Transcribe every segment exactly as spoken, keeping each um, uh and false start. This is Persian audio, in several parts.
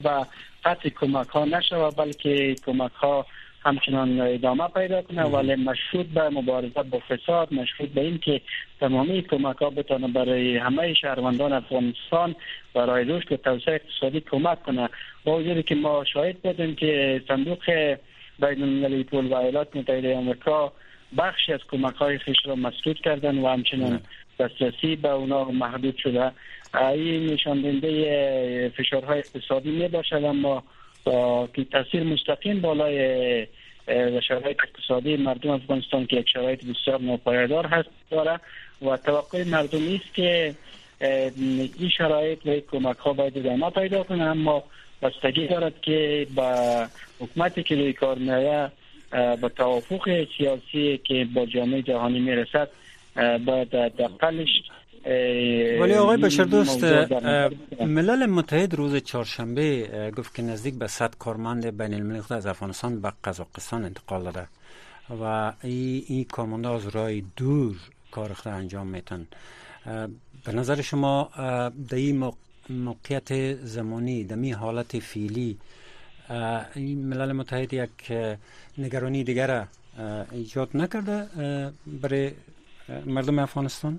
و قطع کمک ها نشود، بلکه کمک ها همچنان ادامه پیدا کنه، ولی مشروط به مبارزه با فساد، مشروط به این که تمامی کمک ها بتونه برای همه شهروندان افغانستان برای رشد و توسعه اقتصادی کمک کنه. با وجودی که ما شاهد بودیم که صندوق بین المللی پول و ایالات متحده آمریکا بخشی از کمک های خیش را مسدود کردن و همچنان دسترسی به اونا محدود شده. این نشان دهنده فشارهای اقتصادی می باشد، اما که تاثیر مستقیم بالای شرایط اقتصادی مردم افغانستان که یک شرایط بسیار ناپایدار هست داره و توقع مردم است که این شرایط و کمک ها باید ادامه پیدا کنه، اما بستگی دارد که با حکومتی که روی کار میآید با توافق سیاسی که با جامعه جهانی میرسد باید دقلش. ولی آقای بشردوست، ملل متحد روز چهارشنبه گفت که نزدیک به صد کارمند بین المللی از افغانستان به قزاقستان انتقال داده و این ای کارمندا از راه دور کار خود انجام میتن. به نظر شما در این موقعیت زمانی، در این حالت فعلی، این ملل متحد یک نگرانی دیگر ایجاد نکرده برای مردم افغانستان؟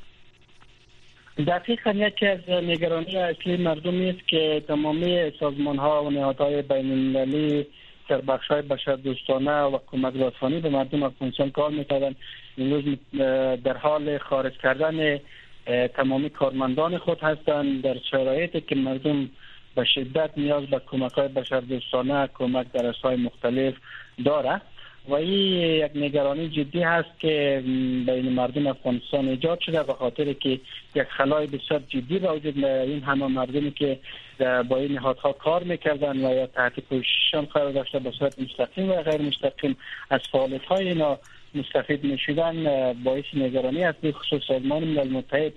دقیقاً یکی از نگرانی اصلی مردم است که تمامی سازمان ها و نهادهای بین المللی در بخش های بشردوستانه و کمک رسانی به مردم افغانستان کار میکردن، امروز در حال خارج کردن تمامی کارمندان خود هستند در شرایطی که مردم به شدت نیاز به کمک های بشردوستانه، کمک در اصلاح مختلف داره و این یک نگرانی جدی هست که بین مردم افغانستان ایجاد شده به خاطر که یک خلای بسیار جدی وجود این همه مردمی که با این نهادها کار میکردن و یا تحت پوشششان قرار داشته به صورت مستقیم و غیر مستقیم از فعالیت های اینا مستفید میشدن باعث نگرانی است. به خصوص سازمان ملل متحد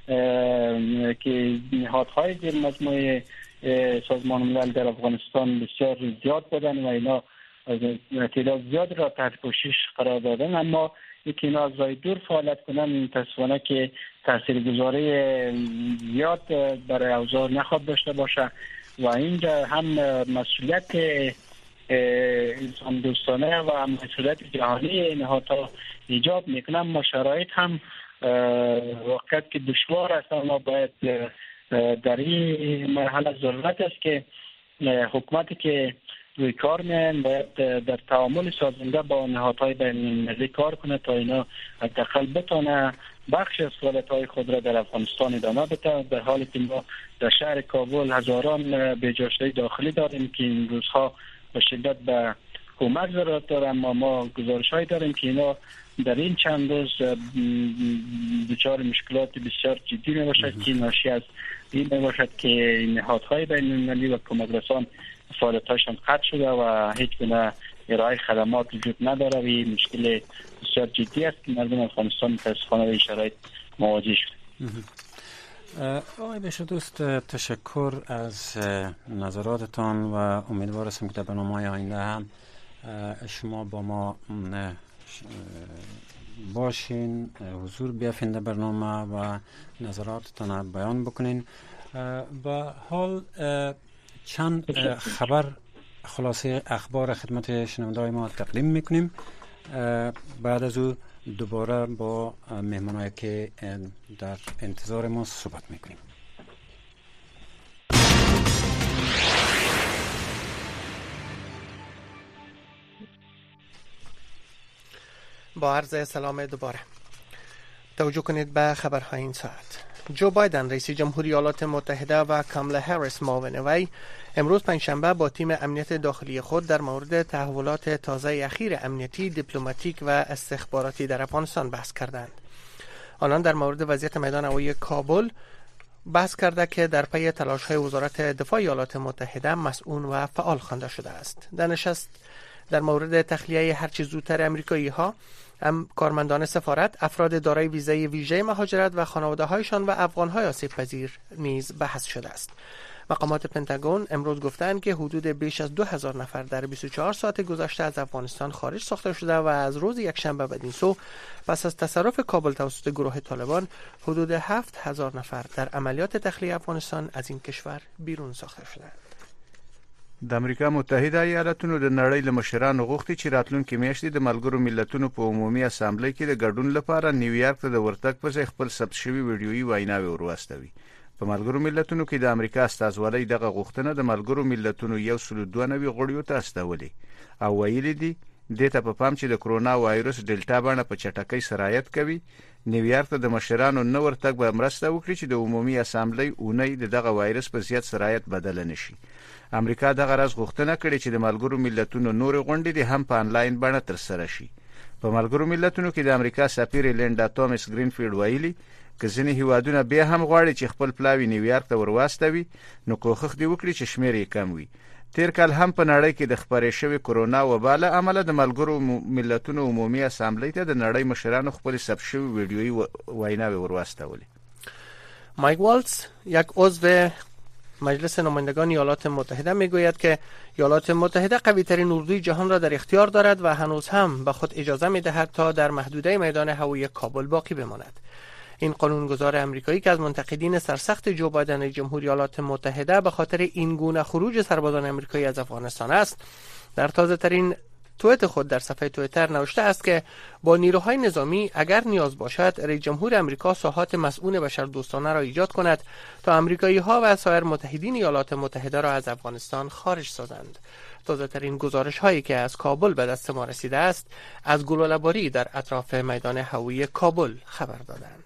که نهادهای زیر مجموعه سازمان ملل در افغانستان بسیار زیاد بودن و اینا تعداد زیاد را تحت پوشش قرار دادن، اما یکی اینا از راه دور فعالیت کنن متاسفانه که تاثیرگذاری زیاد برای اوضاع نخواهد داشته باشه و اینجا هم مسئولیت انسان دوستانه و هم مسئولیت جهانی نهادها ایجاد میکنن، اما شرایط هم وقت که دشوار است، اما باید در این مرحله ضرورت است که حکومتی که روی کار میان باید در تعامل سازنده با نهادهای بین المللی کار کنه تا اینا حداقل بتونه بخش از فعالیت‌های خود را در افغانستان ادامه بده. در حالی که ما در شهر کابل هزاران بی‌جاشه‌ی داخلی داریم که این روزها به شدت به کمک ضرورت دارن، اما ما گزارش‌هایی داریم که اینا در این چند روز دچار مشکلات بسیار جدی میباشد که ناشی از این میباشد که نهادهای بین المللی و کمک رسان فعالیت‌هاشون قطع شده و هیچ گونه ارائه خدمات وجود نداره و این مشکل بسیار جدی است که مردم افغانستان متاسفانه به این شرایط مواجه شده. آقای بشردوست، تشکر از نظراتتان و امیدوار هستم که در برنامه‌های آینده هم شما با ما باشین، حضور بیافین در برنامه و نظراتتان بیان بکنین. و حال چند خبر خلاصه اخبار خدمت شنونده‌های ما تقدیم میکنیم، بعد از او دوباره با مهمانایی که در انتظار ما صحبت میکنیم. با عرض سلام دوباره توجه کنید به خبرهای این ساعت. جو بایدن رئیس جمهوری ایالات متحده و کامالا هریس معاون وی امروز پنجشنبه با تیم امنیت داخلی خود در مورد تحولات تازه اخیر امنیتی، دیپلماتیک و استخباراتی در افغانستان بحث کردند. آنان در مورد وضعیت میدان هوایی کابل بحث کرده که در پی تلاش‌های وزارت دفاع ایالات متحده مسئول و فعال خوانده شده است. در نشست در مورد تخلیه هرچه زودتر امریکایی‌ها، هم کارمندان سفارت، افراد دارای ویزای ویژه مهاجرت و خانواده‌هایشان و افغان‌های آسیب‌پذیر نیز بحث شده است. مقامات پنتاگون امروز گفتند که حدود بیش از دو هزار نفر در بیست و چهار ساعت گذشته از افغانستان خارج ساخته شده و از روز یکشنبه بدین سو پس از تصرف کابل توسط گروه طالبان حدود هفت هزار نفر در عملیات تخلیه افغانستان از این کشور بیرون ساخته شدند. د امریکا متحده ایالاتونو د نړۍ له مشرانو غوښتي چې راتلونکي میاشتې د ملګرو ملتونو په عمومي اسامبلۍ کې د ګډون لپاره نیویارک ته د ورتګ په ځای خپل ثبت شوي ویډیويي ویناوې ورواستوي. په ملګرو ملتونو کې د امریکا استازولۍ دغه غوښتنه د ملګرو ملتونو یو سل دوه نوي غړیو ته استولې او ویلي دي دې ته په پام چې د کرونا وایرس ډیلټا بڼه په چټکۍ سرایت کوي، نیویارک ته د مشرانو نه ورتګ به مرسته وکړي چې د عمومي اسامبلۍ اونۍ د دغه وایرس په زیات سرایت بدل نشي. امریکا دغه راز غوښتنه کړې چې د ملګرو ملتونو نور غونډې د هم په انلاین بڼه ترسره شي. په ملګرو ملتونو کې د امریکا سفیر لینډا توماس گرینفیلډ ویلي که ځینې هیوادونه بیا هم غواړي چې خپل پلاوی نیویارک ته ورواستوي نو کوښښ دې وکړي چې شمیر یې کم وي. تیر کال هم په نړۍ کې د خپرې شوې کرونا وبا له امله د ملګرو ملتونو عمومي اسامبلۍ ته د نړۍ مشرانو خپل ثبت شوي ویډیويي ویناوې ورواستولې. مایک والتز یک عضو مجلس نمایندگان ایالات متحده میگوید که ایالات متحده قوی ترین اردوی جهان را در اختیار دارد و هنوز هم به خود اجازه میدهد تا در محدوده میدان هوایی کابل باقی بماند. این قانونگذار امریکایی که از منتقدین سرسخت جو بایدن رئیس جمهور ایالات متحده به خاطر این گونه خروج سربازان امریکایی از افغانستان است، در تازه ترین توییت خود در صفحه توییتر نوشته است که با نیروهای نظامی اگر نیاز باشد رئیس جمهور امریکا ساحات مسئول بشردوستانه را ایجاد کند تا امریکایی ها و سایر متحدین ایالات متحده را از افغانستان خارج سازند. تازه ترین گزارش هایی که از کابل به دست ما رسیده است از گلوله‌باری در اطراف میدان هوایی کابل خبر دادند.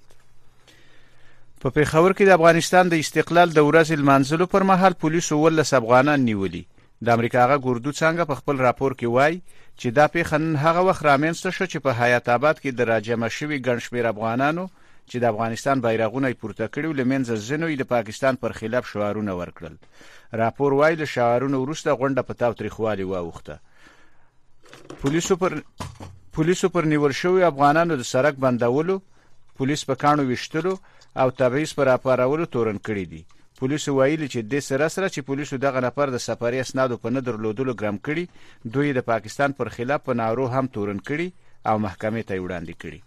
په پیښور کې د افغانستان د استقلال د ورځې لمانځلو پر مهال پولیسو ولس افغانان نیولي. د امریکا غږ اردو څنګه په خپل راپور کې وایي چې دا پیښه نن هغه وخت رامنځته شوه چې په حیات آباد کې د راجمع شوي ګڼ شمېر افغانانو چې د افغانستان بیرغونه یې پورته کړي له منځه ځینو یې د پاکستان پر خلاف شعارونه ورکړل. راپور وایي له شعارونو وروسته غونډه په تاوتریخوالي واوښته. پولیسو پر پولیسو پر نیول شوي افغانانو د سړک بندولو، پولیس په کاڼو ویشتلو او تبعیض پر راپارولو تورن کړي دي. پولیسو ویلي چې د سره سره چې پولیسو دغه نفر د سفري اسنادو په نه درلودلو ګرم کړي، دوی د پاکستان پر خلاف په نارو هم تورن کړي او محکمې ته وړاندې کړي.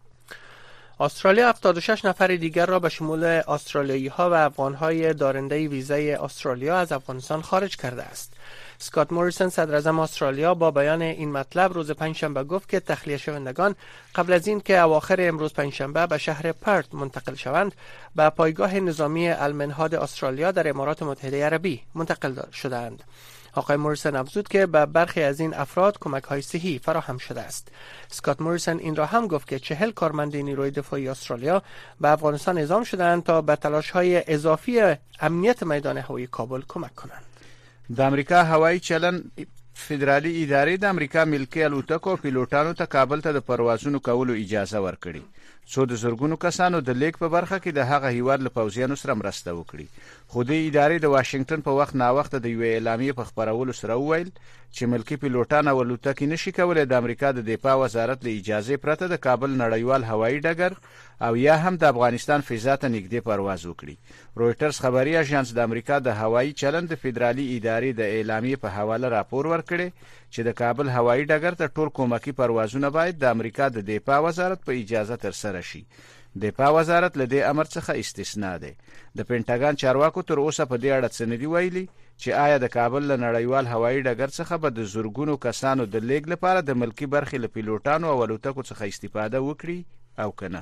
استرالیا هفتاد و شش نفر دیگر را به شمول استرالیایی ها و افغان های دارنده ویزای استرالیا از افغانستان خارج کرده است. اسکات موریسون صدر اعظم استرالیا با بیان این مطلب روز پنجشنبه گفت که تخلیه شوندگان قبل از این که اواخر امروز پنجشنبه به شهر پرت منتقل شوند به پایگاه نظامی المنهاد استرالیا در امارات متحده عربی منتقل شدند. آقای موریسون افزود که به برخی از این افراد کمک های صحی فراهم شده است. اسکات موریسون این را هم گفت که چهل کارمند نیروی دفاعی استرالیا به افغانستان اعزام شدند تا به تلاش های اضافی امنیت میدان هوایی کابل کمک کنند. د امریکا هوایی چلن فدرالي ادارې د امریکا ملکي الوتکو او پیلوټانو ته کابل ته د پروازونو کولو اجازه ورکړي څو د زرګونو کسانو د لیک په برخه کې د هغه هیواد له پوځیانو سره مرسته وکړي. خو د ادارې د واشنگټن په وخت ناوخته د یوې اعلامیې په خپرولو سره وویل چې ملکي پیلوټان او الوتکې نشي کولی د امریکا د دفاع وزارت له اجازې پرته د کابل نړیوال هوایي ډګر او یا هم د افغانستان فضا ته نږدې پرواز وکړي. رویټرز خبري اژانس د امریکا د هوایي چلن د فدرالي ادارې د اعلامیې په حواله راپور ورکړي چې د کابل هوایي ډګر ته ټول کومکي پروازونه باید د امریکا د دفاع وزارت په اجازه ترسره شي. دفاع وزارت له دې امر څخه استثنا ده. د پینټاګان چارواکو تر اوسه په دې اړه څه نه دي ویلي چې آیا د کابل له نړیوال هوایي ډګر څخه به د زرګونو کسانو د لیږد لپاره د ملکي برخې له پیلوټانو او الوتکو څخه استفاده وکړي او کنه.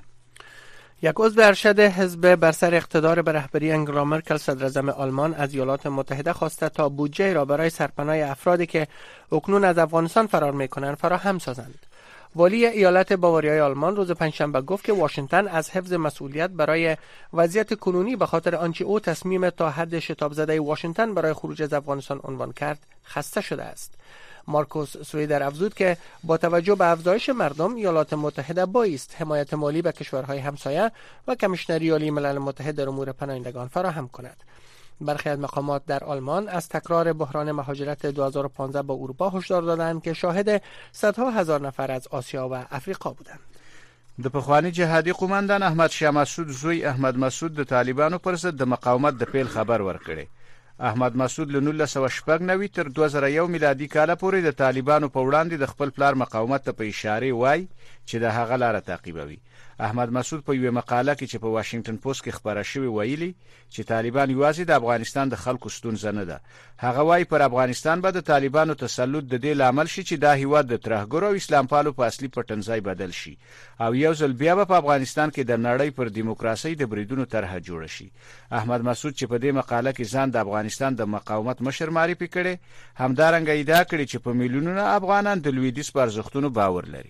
یک عضو ارشد حزب بر سر اقتدار به رهبری انگلا مرکل صدراعظم آلمان از ایالات متحده خواسته تا بودجه را برای سرپناه افرادی که اکنون از افغانستان فرار میکنند فراهم سازند. والی ایالت باواریای آلمان روز پنجشنبه گفت که واشنگتن از حفظ مسئولیت برای وضعیت کنونی به خاطر آنچه او تصمیم تا حد شتاب زده واشنگتن برای خروج از افغانستان عنوان کرد خسته شده است. مارکوس سویدر افزود که با توجه به افزایش مردم ایالات متحده بایست حمایت مالی به کشورهای همسایه و کمیشنری عالی ملل متحد در امور پناهندگان فراهم کند. برخی از مقامات در آلمان از تکرار بحران مهاجرت دو هزار و پانزده با اروپا هشدار دادند که شاهد صدها هزار نفر از آسیا و افریقا بودند. د پخوانی جهادي قومندان احمد شاه مسعود زوی احمد مسعود د طالبانو پر ضد د مقاومت د پیل خبر ورکړي. احمد مسعود له نولس سوه شپږ نوي تر دوه زره یو میلادي کال پورې د طالبانو په وړاندې د خپل پلار مقاومت ته په اشاره وای چې د هغه لاره تعقیبوي. احمد مسعود په یوه مقاله کې چې په واشنگټن پوسټ کې خبره شوې ویلي چې طالبان یوازې د افغانستان د خلکو ستونزه نه ده. هغه وايي پر افغانستان به د طالبانو تسلط د دې لامل شي چې دا هیواد د ترهګرو او اسلام پالو په اصلي پټنځای بدل شي او یو ځل بیا به په افغانستان کې د نړۍ پر دیموکراسي د بریدونو طرح جوړ شي. احمد مسعود چې په دې مقاله کې ځان د افغانستان د مقاومت مشر معرفي کړي، همدارنګه ادعا کړې چې په میلیونونو افغانان د لویدیځ پر ارزښتونو باور لري.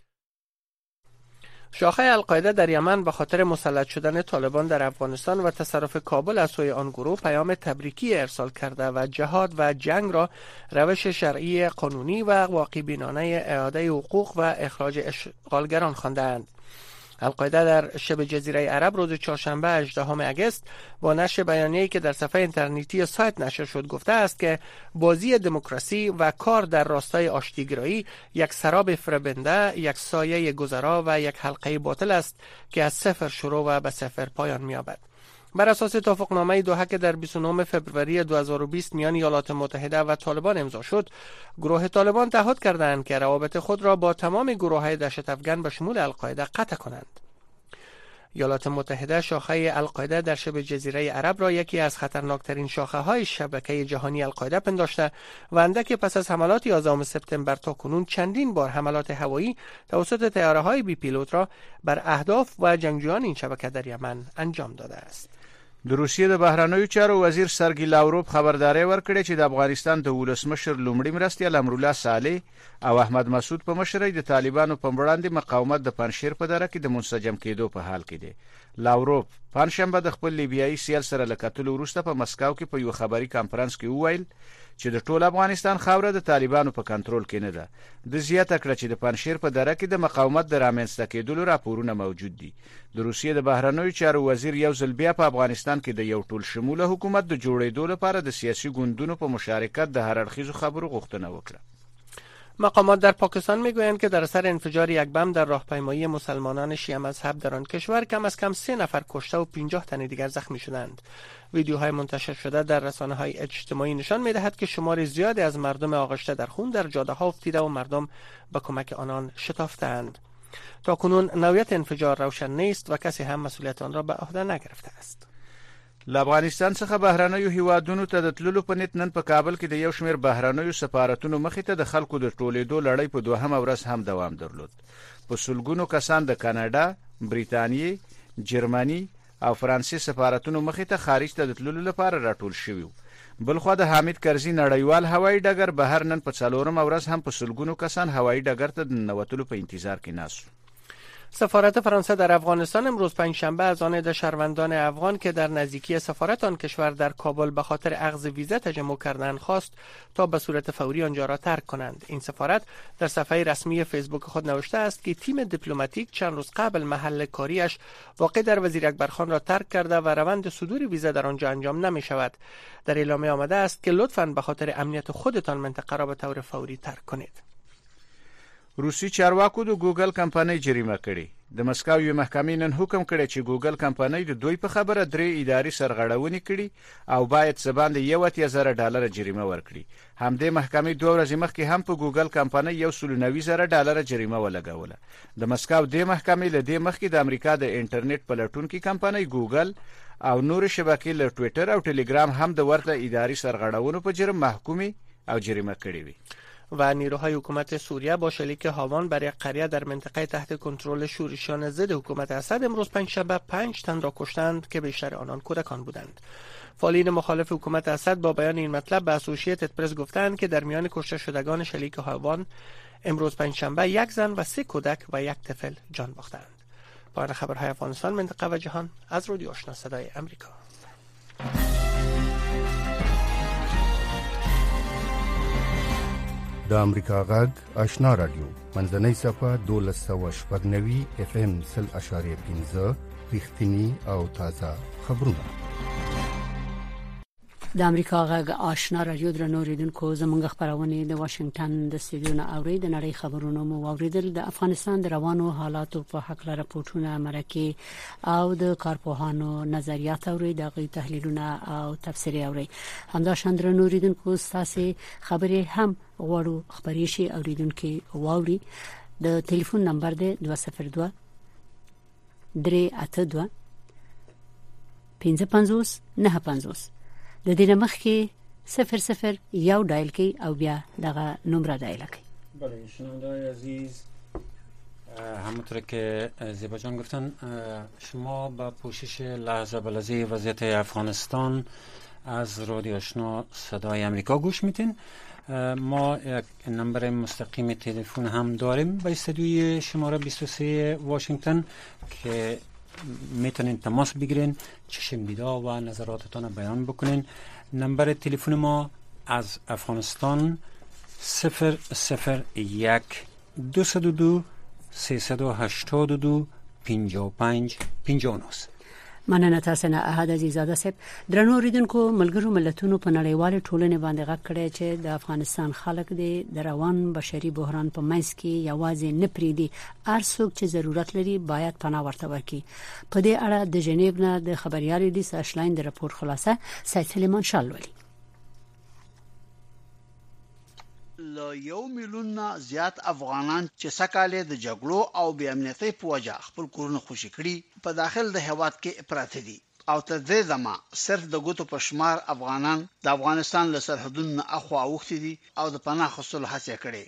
شاخه القاعده در یمن به خاطر مسلط شدن طالبان در افغانستان و تصرف کابل از سوی آن گروه پیام تبریکی ارسال کرده و جهاد و جنگ را روش شرعی قانونی و واقع بینانه اعاده حقوق و اخراج اشغالگران خواندند. القاعده در شبه جزیره عرب روز چهارشنبه هجدهم اگست با نشر بیانیه‌ای که در صفحه اینترنتی سایت نشر شد گفته است که بازی دموکراسی و کار در راستای آشتیگرایی یک سراب فریبنده، یک سایه گذرا و یک حلقه باطل است که از صفر شروع و به صفر پایان می‌یابد. بر اساس توافقنامه دوحه که در بیست و نهم فوریه دو هزار و بیست میان ایالات متحده و طالبان امضا شد، گروه طالبان تعهد کردند که روابط خود را با تمام گروه‌های دهشت افغان به شمول القاعده قطع کنند. ایالات متحده شاخه القاعده در شبه جزیره عرب را یکی از خطرناکترین شاخه‌های شبکه جهانی القاعده پنداشته و اندک پس از حملات یازدهم سپتامبر تا کنون چندین بار حملات هوایی توسط طیاره‌های بی پیلوت را بر اهداف و جنگجویان این شبکه در یمن انجام داده است. د روسیې د بهرنیو چارو وزیر سرګی لاوروف خبرداري ورکړې چې د افغانستان د ولسمشر لومړي مرستیال امرالله صالح او احمد مسعود په مشرۍ د طالبانو په وړاندې مقاومت د پنځشیر په دره کې د منسجم کېدو په حال کې دی. لاوروف پنځشنبه د خپل لیبیایي سیال سره له کتلو وروسته په مسکو کې په یو خبري کانفرنس کې وویل چې د ټول افغانستان خاوره د طالبانو په کنټرول کې نه ده. د زیاته کړه چې د پنځشیر په دره کې د مقاومت د رامنځته کېدلو راپورونه موجود دي. د روسیې د بهرنیو چارو وزیر یو ځل بیا په افغانستان کې د یو ټول شموله حکومت د جوړېدو لپاره د سیاسي ګوندونو په مشارکت د هر اړخیزو خبرو غوښتنه وکړه. مقامات در پاکستان میگویند که در اثر انفجار یک بم در راهپیمایی مسلمانان شیعه مذهب در آن کشور کم از کم سه نفر کشته و پنجاه تن دیگر زخمی شدند. ویدیوهای منتشر شده در رسانه‌های اجتماعی نشان می‌دهد که شمار زیادی از مردم آغشته در خون در جاده‌ها افتیده و مردم به کمک آنان شتافتند. تا کنون نوعیت انفجار روشن نیست و کسی هم مسئولیت آن را به عهده نگرفته است. له افغانستان څخه بهرنیو هیوادونو ته د تللو په نیت نن په کابل کې د یو شمېر بهرنیو سفارتونو مخې ته د خلکو د ټولېدو لړۍ په دوهمه ورځ هم دوام درلود. په سلګونو کسان د کاناډا، بریتانیې، جرمني او فرانسې سفارتونو مخې ته خارج ته د تللو لپاره راټول شوي. بلخوا د حامد کرزي نړیوال هوایي ډګر بهر نن په څلورمه ورځ هم په سلګونو کسان هوایي ډګر ته د ننوتلو په انتظار کې ناست. سفارت فرانسه در افغانستان امروز پنجشنبه از آن ده شهروندان افغان که در نزدیکی سفارت آن کشور در کابل به خاطر اخذ ویزا تجمع کردند خواست تا به صورت فوری آنجا را ترک کنند. این سفارت در صفحه رسمی فیسبوک خود نوشته است که تیم دیپلماتیک چند روز قبل محل کاریش واقع در وزیر اکبرخان را ترک کرده و روند صدور ویزا در آنجا انجام نمی شود. در اعلامیه آمده است که لطفاً به خاطر امنیت خودتان منطقه را به طور فوری ترک کنید. روسي چارواکو د ګوګل کمپنۍ جریمه کړې. د مسکو یو محکمې نن حکم کړی چې ګوګل کمپنۍ د دوی په خبره درې اداري سرغړونې کړي او باید څه باندې یو اتیا زره ډالر جریمه ورکړي. همدې محکمې دوه ورځې مخکې هم په ګوګل کمپنۍ یو سل او نوي زره ډالر جریمه ولګوله. د مسکو د محکمې له دې مخکې د امریکا د انټرنیټ پلټونکي کمپنۍ ګوګل او نور شبکې له ټوئیټر او ټلګرام هم د ورته اداري سرغړونو په جرم محکومې او جریمه کړي وي. و نیروهای حکومت سوریه با شلیک هاوان بر یک قریه در منطقه تحت کنترل شورشیان ضد حکومت اسد امروز پنجشنبه پنج تن را کشتند که بیشتر آنان کودکان بودند. فعالین مخالف حکومت اسد با بیان این مطلب به اسوسییتد پرس گفتند که در میان کشته شدگان شلیک هاوان امروز پنجشنبه یک زن و سه کودک و یک طفل جان باختند. پایان خبرهای افغانستان، منطقه و جهان از رادیو آشنا صدای آمریکا. د امریکا غږ آشنا رادیو منځنۍ صفه دولس سوه شپږ نوي اف ام سل اشاریه پنځه رښتینی او تازه خبرونه. د امریکا غږ آشنا رادیو درنو ریډونکو زمونږ خبرونه د واشنگټن د استودیو نه اوري د نړۍ خبرونه مو اوریدل. د افغانستان د روانو حالاتو په حق لاره راپورټونه مرکه او د کارپوهانو نظریات اوري د غي تحلیلونه او تفسیر اوري. همداشان درنو ریډونکو تاسو خبرې هم غواړو خبرې شي اوریدونکو واوري د ټلیفون نمبر دی دو صفر دو درې اته دو پنځه پنځوس نه پنځوس. د دې نمخ کې صفر صفر یو ډایل کی او بیا دغه نمره ډایل کی. بله شنونده‌های عزیز، همونطور که زیبا جان گفتن شما با پوشش لحظه به لحظه وضعیت افغانستان از رادیو آشنا صدای امریکا گوش میتین. ما یک نمبر مستقیم تلفن هم داریم به استودیوی شماره بیست و سه واشنگتن که میتونین تماس بگیرین، چشم دیدا و نظراتتان بیان بکنین. نمبر تلفن ما از افغانستان صفر صفر یک دو صد و دو سیصد و هشتاد و دو پنجاه و پنج پنجاه و نه. مننه تاسو نه احد عزیزاده صاحب. درنو اوریدونکو ملګرو ملتونو په نړیوال ټولنې باندې غږ کړی چې د افغانستان خلک د روان بشري بحران په منځ کې یوازې نه پریدي، هر څوک چې ضرورت لري باید پناه ورته ورکړي. په دې اړه د جنیو نه د خبريال لیس اشلاین د راپور خلاصه سید سلیمان شالولی. له یو میلیون نه زیات افغانان چې سکهاله د جګړو او بې امنیتۍ په وجه خپل کورونه خوشي کړي په داخل د هیواد کې پراته دي او تر دې دمه صرف د ګوتو په شمار افغانان د افغانستان له سرحدونو اخوا اوښتي دي او د پناه اخیستلو هڅه کړې.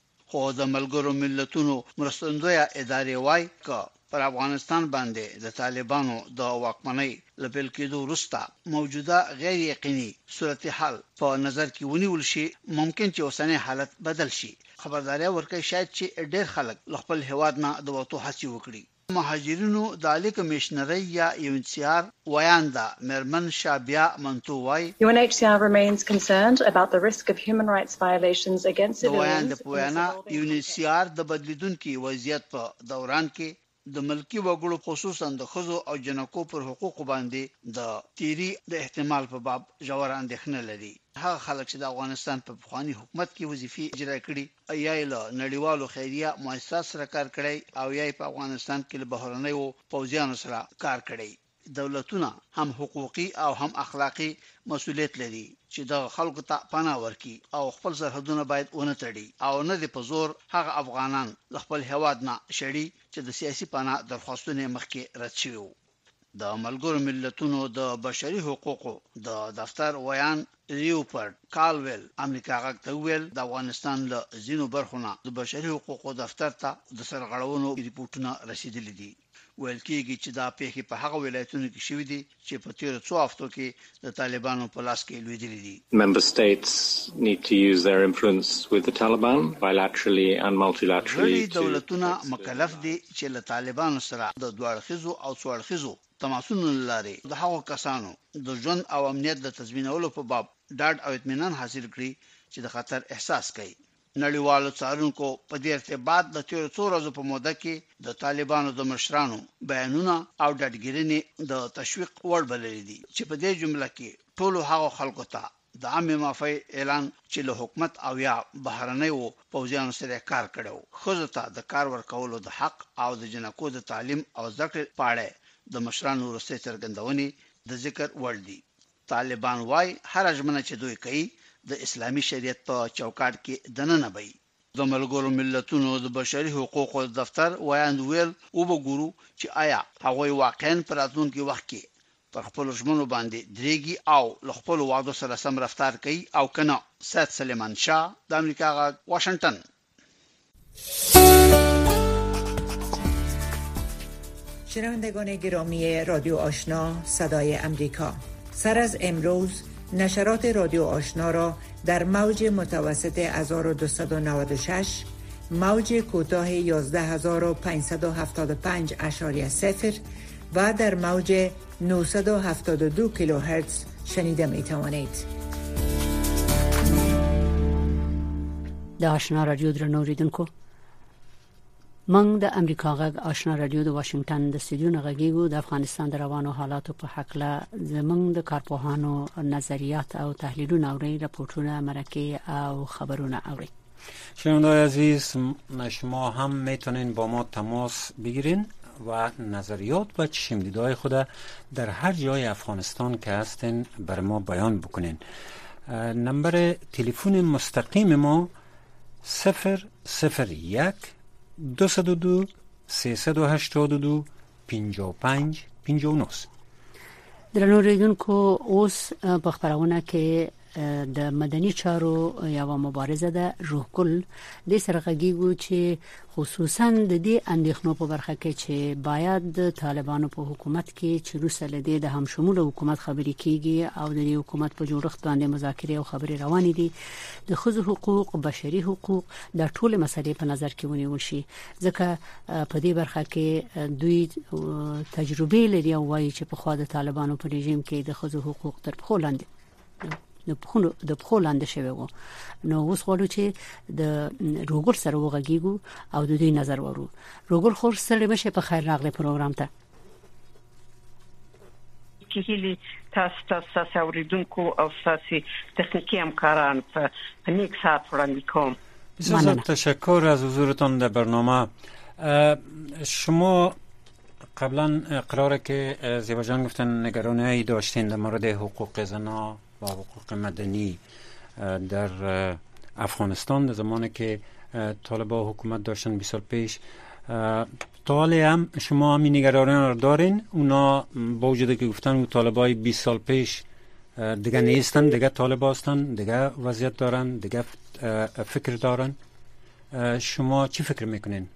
خو د ملګرو ملتونو مرستندویه ادارې وایي چې پر افغانستان باندې د طالبانو د واکمنۍ لپیل کېدو وروسته موجوده غیر یقیني صورتحال په نظر کې ونیول شي، ممکن چې اوسنی حالت بدل شي. خبرداري ورکړي شاید چې ډېر خلک خپل هیواد نه د وټو هڅه وکړي. مهاجرینو د عالی کمشنري یا یو ان ایچ سی آر ویاندا مرمن شابیا منتو وای یو ان ایچ سی آر remains concerned about the risk of human rights violations against civilians. ویاندا پویانا یو ان ایچ سی آر د بدلیدونکو وضعیت په دوران کې د ملکی وګړو خصوصا د خزو او جنکو پر حقوق باندې د تیری د احتمال په باب ژور اندېښنه لري. هغه خلک چې د افغانستان په بخوانی حکومت کې وظیفې اجرا کړي یا له نړیوالو خیریه مؤسسات سره کار کړی او یا په افغانستان کې له بهرنیو پوځیانو سره کار کړی. دولتونه هم حقوقي او هم اخلاقی مسؤلیت لري چې د خلکو ته پناه ورکړي او خپل سرحدونه باید ونه تړي او نه د پزور هغه افغانان خپل هیواد نه شړي چې د سیاسي پناه درخواستونه مخکې رد شوي. د ملګرو ملتونو د بشري حقوقو د دفتر ویان ریوپرټ کالویل امریکا غږ ته ویل د افغانستان له زینو برخونه د بشري حقوقو دفتر ته د سرغړونو ریپورتونه رسیدلي دي. ویل کېږي چې دا پیښې په هغه ولایتونو کې شوې دي چې په تیر څو هفتو کې د طالبانو په لاس کې لویدلې دي. Member states need to use their influence with the Taliban bilaterally and multilaterally. دولتونه مکلف دي چې له طالبانو سره د دوه اړخیزو او څو اړخیزو تماسونو لري د هغو کسانو د ژوند او امنیت د تضمینولو په باب ډاډ او اطمینان حاصل کړي چې د خطر احساس کوي. نړیوالو څارونکو په دې ارتباط د تیر څو ورځې په موده کې د طالبانو د مشرانو بیانونه او ډاډګیرنې د تشویق وړ بللي دي چې په دې جمله کې ټول هغه خلکو ته د عامه معافی اعلان چې له حکومت او یا بهرنیو پوځیانو سره کار کړو خو ته د کار ورکولو د حق او د جنکو د تعلیم او ذکر پاړه د مشرانو ورسته څرګندونې د ذکر وړ دي. طالبان وايي هر ژمنه چې دوی کوي د اسلامي شریعت په چوکاټ کې دننه وي. د ملګرو ملتونو د بشري حقوقو دفتر ویاند ویل او وګورو چې آیا هغوی واقعا په راتلونکي وخت کې پر خپل ژمنو باندې درېږي او له خپل وعدو سره سم رفتار کوي او کنه. سید سلیمان شاه د امریکا غږ واشنگتن. شنوندگان گرامی رادیو آشنا صدای امریکا، سر از امروز نشرات رادیو آشنا را در موج متوسط هزار و دویست و نود و شش، موج کوتاه یازده هزار و پانصد و هفتاد و پنج اشاری صفر و در موج نهصد و هفتاد و دو کیلوهرتز شنیده می توانید. د آشنا رادیو درنو اوریدونکو، من د امریکا غږ آشنا رادیو د واشنگټن د استودیو نه غږیږو. د افغانستان د روانو حالاتو په حق له زمونږ د کارپوهانو نظریات او تحلیلونه اوري، راپورټونه، مرکه او خبرونه اوري. شنونده‌های عزیز، شما هم میتونین با ما تماس بگیرین و نظریات و چشم دیدهای خود در هر جای افغانستان که هستین بر ما بیان بکنین. نمبر تلفن مستقیم ما صفر صفر یک دو صد و دو سیصد و هشتاد و دو پنجاه و پنج پنجاه و نه. درنو ریدونکو اوس په خبرونه کې د مدني چارو یو مبارزه ده روح ګل د سرغږیږي چې خصوصا د دې اندېښنو په برخه کې چې باید د طالبانو په حکومت کې چې روسل دي د هم شمول حکومت خبرې کیږي او د حکومت په جوړښت باندې مذاکرې او خبرې روانې دي د ښځو حقوق بشري حقوق د ټول مسلې په نظر کې ونیول شي ځکه په دې برخه کې دوی تجربه لري او وايي چې په خوا د طالبانو په رژیم کې د ښځو حقوق تر پخو لاندې د پخونو د پخو لاندې شوی وو نو اوس غواړو چې د روګل سره وغږیږو او د دوی نظر ورو روګل خور سره مشه په خیر راغلی پروګرام ته کیهلی تاسو تاسو اوریدونکو او تاسو تکنیکی همکاران په نیک ساعت وړاندې کوم. بسیار تشکر از حضورتان در برنامه. شما قبلا قراره که زیبا جان گفتن نگرانی داشتین در مورد حقوق زنا و حقوق مدنی در افغانستان در زمانی که طالبان حکومت داشتن بیست سال پیش. تا حالی هم شما همین نگرانی رو دارین؟ اونا با وجود که گفتن اون طالبای بیست سال پیش دیگه نیستن، دیگه طالبان هستن، دیگه وضعیت دارن، دیگه فکر دارن. شما چی فکر میکنین؟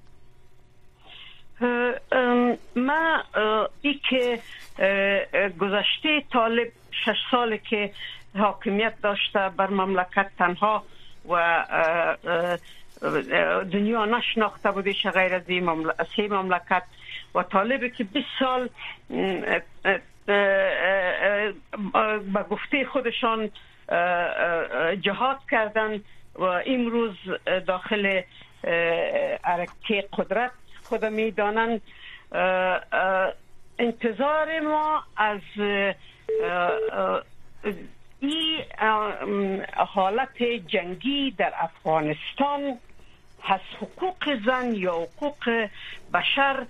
ما ای که گذشته طالب شش ساله که حاکمیت داشته بر مملکت تنها و دنیا نشناخته بودش غیر از این مملکت سه مملکت و طالبی که بیست سال با گفته خودشان جهاد کردن و امروز داخل ارکه قدرت خود میدانند. انتظار ما از این حالت جنگی در افغانستان از حقوق زن یا حقوق بشر،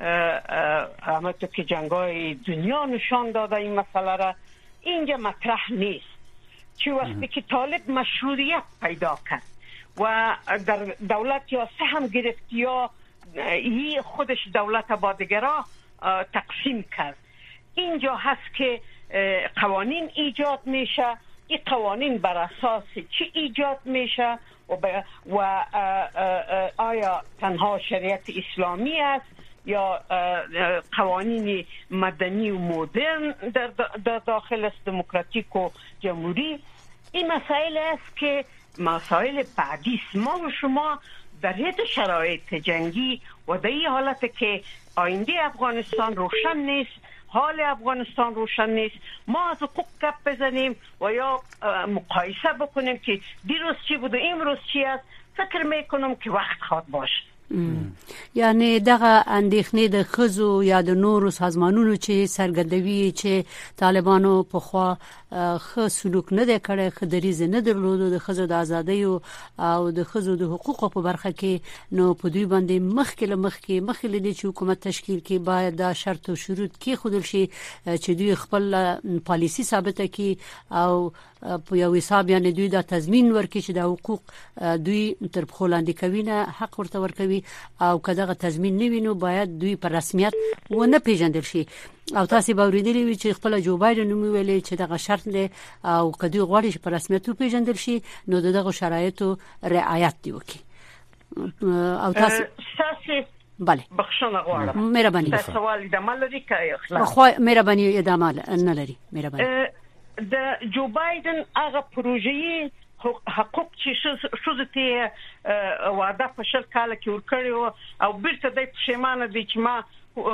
همونطور که جنگای دنیا نشان داده این مسئله را، اینجا مطرح نیست. چه وقتی که طالب مشروعیت پیدا کرد و در دولت یا سهم گرفت یا این خودش دولت با دیگران تقسیم کرد، اینجا هست که قوانین ایجاد میشه. این قوانین بر اساس چی ایجاد میشه و, و آیا تنها شریعت اسلامی است یا قوانین مدنی و مدرن در, در داخل است، دموکراتیک و جمهوری. این مسائل است که مسائل بعدی است. ما و شما در هیچ شرایط جنگی و در این حالت که آینده افغانستان روشن نیست، حال افغانستان روشن نیست، ما از حقوق گپ بزنیم و یا مقایسه بکنیم که دیروز چی بود و امروز چی است، فکر میکنم که وقت خواد باشه. یعنی دغه اندېښنې د خزو یا د نورو سازمانونو چې سرګردوي چې طالبانو په خوا خ سلوک نه دی کړی، خ دریځ نه درلود د خزو د ازادۍ او د خزو د حقوقو په برخه کې، نو په دوی باندې مخکې له مخکې مخکې لدی چې حکومت تشکیل کې باید دا شرط او شروط کې خودل شي چې دوی خپل پالیسی ثابته کړي او په یو حساب یعنی دوی دا تضمین ورکړي چې د حقوق دوی تر پخو لاندې کوي، نه حق ورته ورکوي، او کداغه تضمین نه وینو باید دوی په رسمیت ونه پیژندل شي. او تاسو به ورېدلی وي چې خپل جو بایدن نوم ویلي چې دغه شرط دی او کدی غواړي چې په رسمیت پیژندل شي نو دغه شرایطو رعایت دی وکړي. او تاسو بله بخښنه غواړم، مهرباني تاسو سوال د مالري کوي خو مهرباني ادامه نه لري. مهرباني د جو بایدن هغه پروژې حقوق چې شوزه ته وعده په شل کال کې ورکړی او بیرته د پښیمانه دي چې ما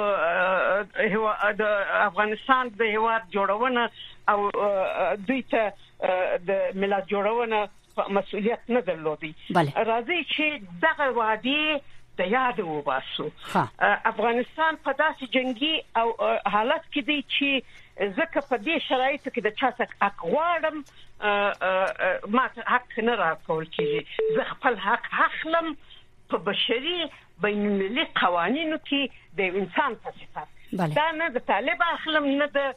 د افغانستان د هیواد جوړونه او دوی ته د ملت جوړونه مسؤلیت نه درلودي. راځي چې دغه وعده د یاد وباسو. افغانستان په داسې جنگي او حالت کې دی چې زکه په دې شرایطو کې د چا څخه حق غواړم ما حق نه راکول کیږي. زه خپل حق اخلم په بشري بین المللي قوانینو کې د انسان په صفت. دا نه د طالب اخلم نه د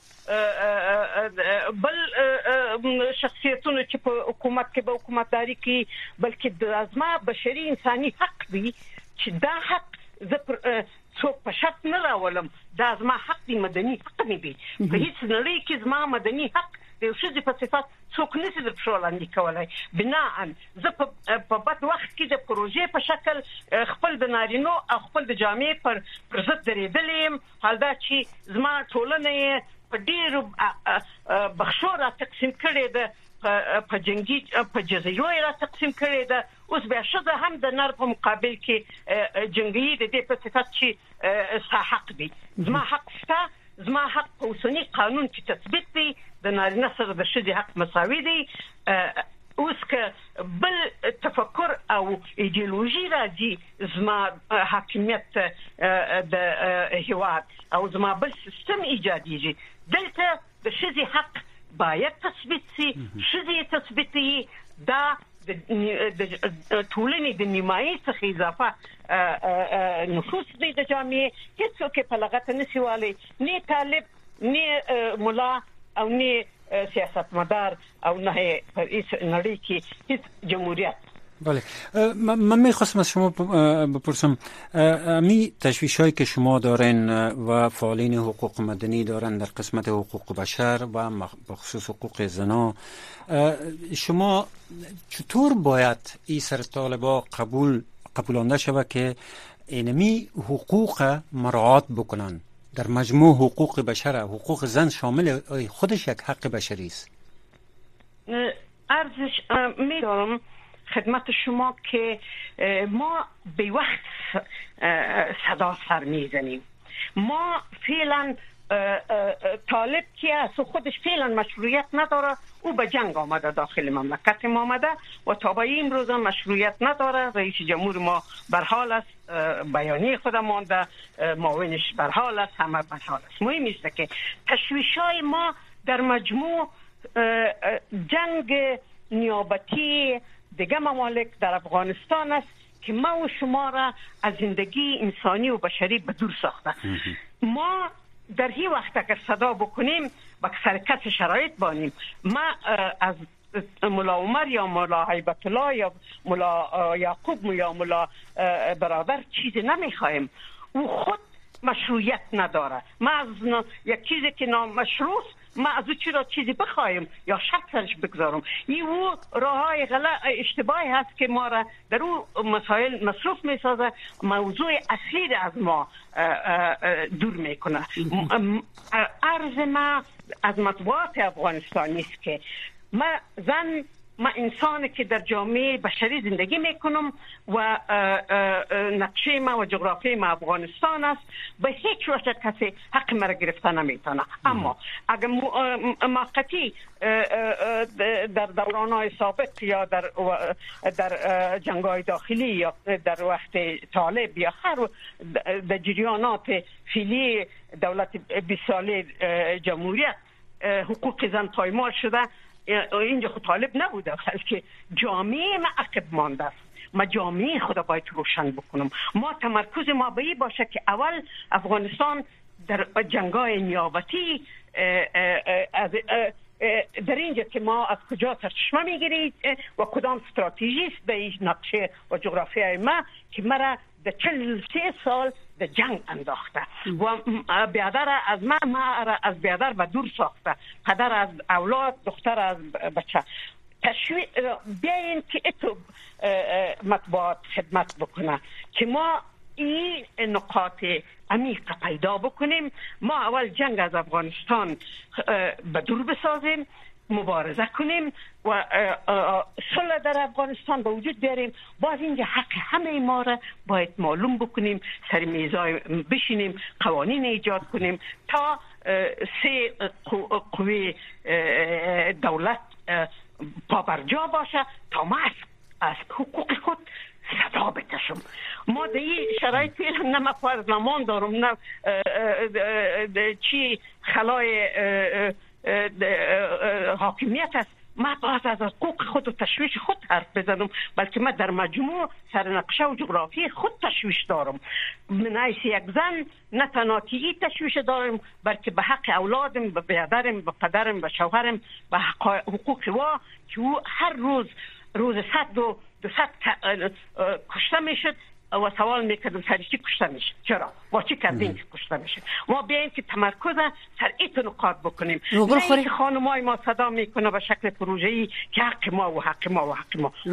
بل شخصیتونو چې په حکومت کې به حکومتداري کوي، بلکې د ازما بشري انساني حق دی چې دا حق زه څوک په شرط نه راولم، دا زما حق دی، مدني حق مې دی. په هیڅ نړۍ کې زما مدني حق د یو ښځې په صفت څوک نشي در پښو لاندې کولای. بناءً زه په بد وخت کې د پروژې په شکل خپل د نارینو او خپل د جامعې پر پر ضد درېدلی یم. حال دا چې زما ټولنه یې په ډېرو بخشو را تقسیم کړې ده، په جنگي په جزیرو را تقسیم کړې ده. اوس بیا ښځه هم د نر په مقابل کې جنګي د دې په صفت چې ستا حق دی. زما حق شته، زما حق په اوسني قانون کې تثبیت دی، د نارینه سره د ښځې حق مساوي دی. اوس که بل تفکر او ایدئولوژي راځي زما حاکمیت د هیواد او زما بل سیستم ایجادیږي، دلته د ښځې حق باید تثبیت سي. ښځې تثبیتي دا د ټولنې د نیمایي څخه اضافه نفوس دی د جامعې. هیڅوک په لغته نشي والی، نه طالب نه ملا او نه سیاستمدار او نه په هیڅ نړۍ کې هیڅ جمهوریت. بله، من میخواستم از شما بپرسم امی تشویش‌هایی که شما دارین و فعالین حقوق مدنی دارن در قسمت حقوق بشر و بخصوص حقوق زنا، شما چطور باید این سر طالبا قبول قبولانده شود که اینمی حقوق مراعات بکنن؟ در مجموع حقوق بشر حقوق زن شامل خودش یک حق بشری است. ارزش می‌دارم خدمت شما که ما به وقت صدا سر میزنیم. ما فعلا طالب که از خودش فعلا مشروعیت نداره، او به جنگ آمده داخل مملکت ما آمده و تا به این روز مشروعیت نداره. رئیس جمهور ما بر حال است، بیانیه خود مانده، معاونش بر حال است، همه بر حال است. مهم است که تشویش‌های ما در مجموع جنگ نیابتی دیگه ممالک در افغانستان است که ما و شما را از زندگی انسانی و بشری به دور ساخته. ما در هی وقت اگر صدا بکنیم با سرکت شرایط بانیم. ما از ملا عمر یا ملا هیبت الله یا ملا یعقوب یا ملا برادر چیزی نمیخوایم. او خود مشروعیت نداره. ما از یک چیزی که نامشروع ما از او چرا چیزی بخوایم یا شرط سرش بگذارم. این او راههای غلط اشتباهی هست که ما را در او مسائل مصروف میسازه، موضوع اصلی از ما دور میکنه. عرض ما از مطبوعات افغانستانی است که ما زن، ما انسانی که در جامعه بشری زندگی میکنم و نقشه ما و جغرافی ما افغانستان است. به هیچ وجه کسی حق مرا گرفته نمیتونه. اما اگر موقتی در دورانهای سابق یا در در جنگ‌های داخلی یا در وقت طالب یا هر در جریانات فعلی دولت بیست ساله جمهوریت حقوق زن پایمال شده، اینجا خود طالب نبوده، بلکه جامعه ما عقب مانده است. ما جامعه خدا باید روشن بکنم. ما تمرکز ما به این باشه که اول افغانستان در جنگای نیابتی در اینجا که ما از کجا سرچشمه میگیرید و کدام استراتژی است به نقشه و جغرافیای ما که مرا در چهل و سه سال در جنگ انداخته و بیادر از ما ما از بیادر به دور ساخته، پدر از اولاد، دختر از بچه. تشویق بیاین که اتو مطبوعات خدمت بکنه که ما این نقاط عمیق پیدا بکنیم. ما اول جنگ از افغانستان به دور بسازیم، مبارزه کنیم و صلح در افغانستان به وجود بیاریم. باز اینجا حق همه ما را باید معلوم بکنیم، سر میزای بشینیم، قوانین ایجاد کنیم تا سه قوه دولت پابرجا باشه تا ما از حقوق خود صدا بکشم. ما در این شرایط فعلا نه ما پارلمان دارم نه چی خلای حاکمیت است. ما باز از حقوق خود و تشویش خود حرف بزنم، بلکه ما در مجموع سرنقشه و جغرافی خود تشویش دارم. من حیث یک زن نه تنها این تشویش دارم، بلکه به حق اولادم، به برادرم، به پدرم، به شوهرم، به حقوق وا که او هر روز روز صد و دوصد کشته میشد و سوال میکردم سر چی کشته میشه، چرا با چی کردین که کشته میشه. ما بیایم که تمرکز سر این نقاط بکنیم، نه اینکه خانمای ما صدا میکنه به شکل پروژه‌ای که حق ما و حق ما و حق ما.